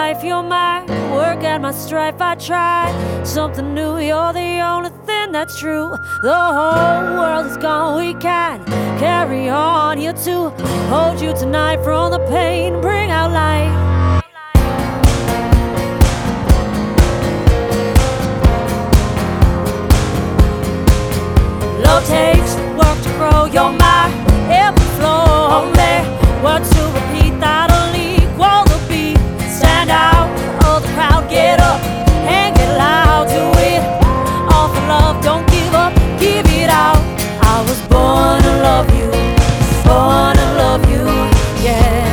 life, you're my work and my strife. I try something new, you're the only thing that's true. The whole world is gone, we can carry on. Here to hold you tonight, from the pain, bring out light. Love takes work to grow, you're my every flow. Only words to repeat that'll equal the beat. Stand out, oh the crowd, get up and get loud. Do it all for love, don't give up, give it out. I was born to love you, born to love you, yeah.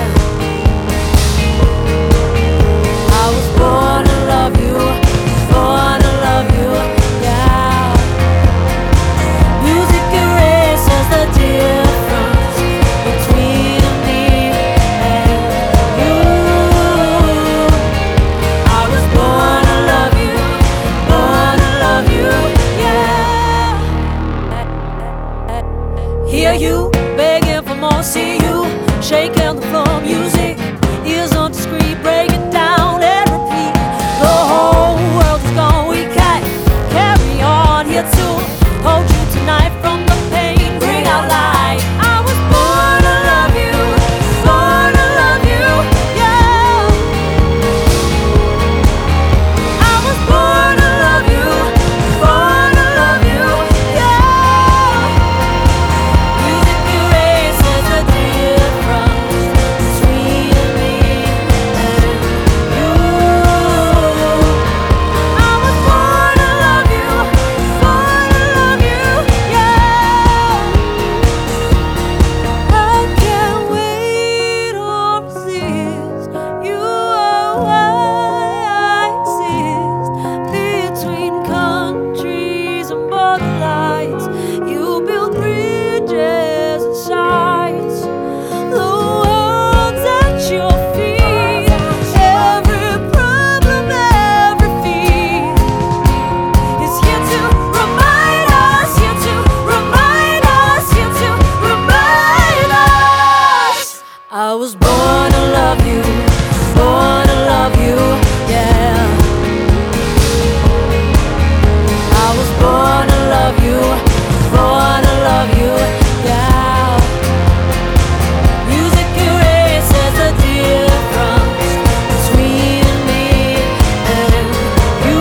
I was born to love you, born to love you, yeah. Music erases the difference between me and you. I was born to love you, yeah. Hear you begging for more, see you shaking the floor. Music is on the screen, break it down and repeat. The whole world is gone, we can't carry on. Here to hold you tonight, from the pain, bring out light. I was born to love you, born to love you, yeah. I was born to love you, born to love you, yeah. Music erases the difference between me and you. I was born to love you, yeah. I can't wait or resist. You are why I exist. Between countries and borderlines, you build bridges and sides. The world's at your feet. Every problem, every fear is here to remind us, here to remind us, here to remind us. I was born to love you, born to love you, yeah. I was born to love you, born to love you, yeah. Music erases the difference between me and you.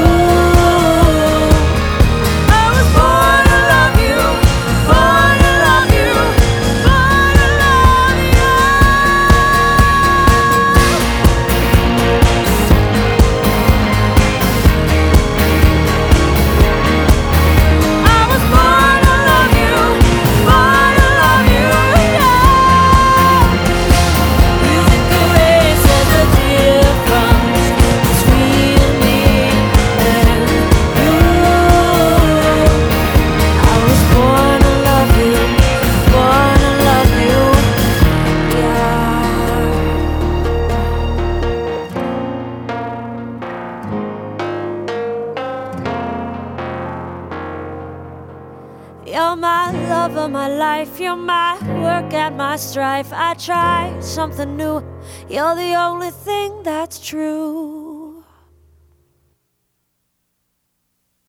I was born to love you, born to love you, born to love you. I was born to love you, born to love you, yeah. Music erases the difference between me and you. I was born to love you, born to love you, yeah. You're my lover, my life, you're my work and my strife. I try something new, you're the only thing that's true.